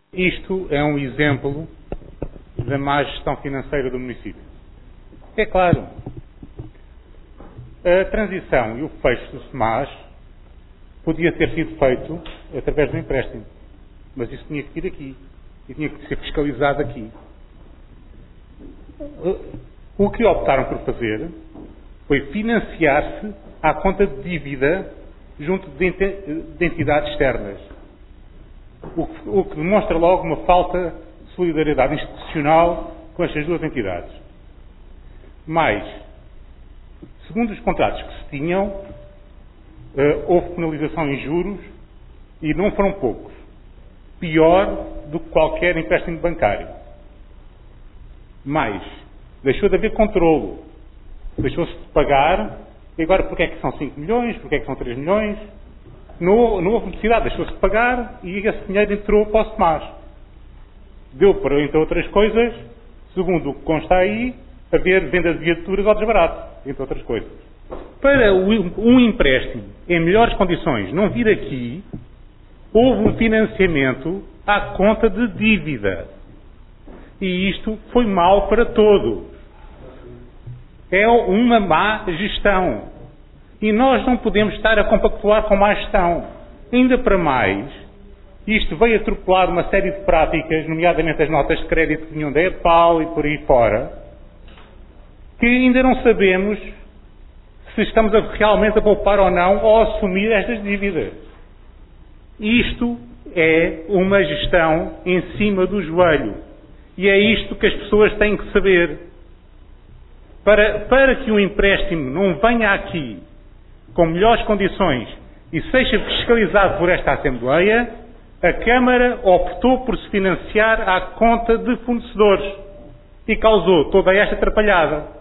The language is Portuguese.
Isto é um exemplo da má gestão financeira do município. É claro, a transição e o fecho do SEMAS podia ter sido feito através do empréstimo, mas isso tinha que vir aqui e tinha que ser fiscalizado aqui. O que optaram por fazer foi financiar-se à conta de dívida junto de entidades externas, o que demonstra logo uma falta de solidariedade institucional com estas duas entidades. Mas, segundo os contratos que se tinham, houve penalização em juros e não foram poucos. Pior do que qualquer empréstimo bancário. Mais, deixou de haver controlo. Deixou-se de pagar. E agora, porque é que são 5 milhões? Porque é que são 3 milhões? Não houve necessidade. Deixou-se de pagar e esse dinheiro entrou para o SEMAS. Deu para, entre outras coisas, segundo o que consta aí, haver venda de viaturas ao desbarato, entre outras coisas. Para um empréstimo em melhores condições não vir aqui, houve um financiamento à conta de dívida. E isto foi mau para todos. É uma má gestão. E nós não podemos estar a compactuar com má gestão. Ainda para mais, isto veio atropelar uma série de práticas, nomeadamente as notas de crédito que vinham da EPAL e por aí fora, que ainda não sabemos se estamos realmente a poupar ou não ou a assumir estas dívidas. Isto é uma gestão em cima do joelho. E é isto que as pessoas têm que saber. Para que o empréstimo não venha aqui com melhores condições e seja fiscalizado por esta Assembleia, a Câmara optou por se financiar à conta de fornecedores e causou toda esta atrapalhada.